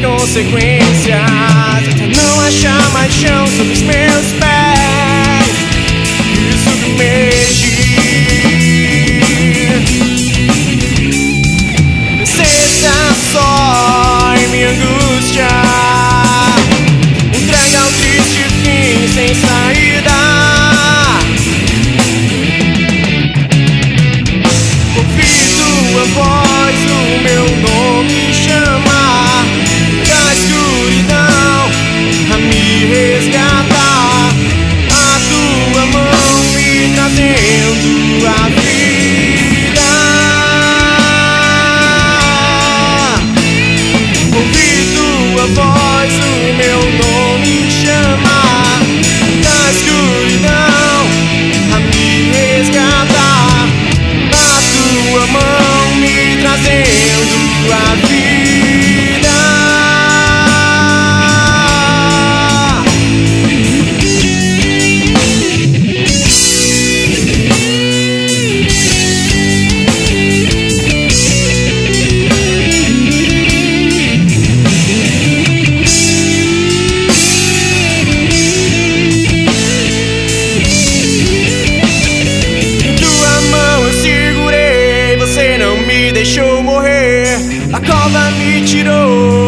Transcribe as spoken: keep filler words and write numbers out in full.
consequências, até não achar mais chão sob os meus pés e submergir. Só em minha angústia, entregue ao triste fim sem saída. Ouvi tua voz, o meu nome chama da escuridão a me resgatar. A tua mão me trazendo a vida. Ouvi tua voz, o meu nome chama da escuridão a me resgatar. A tua mão me trazendo a vida. Deixou morrer, a cova me tirou.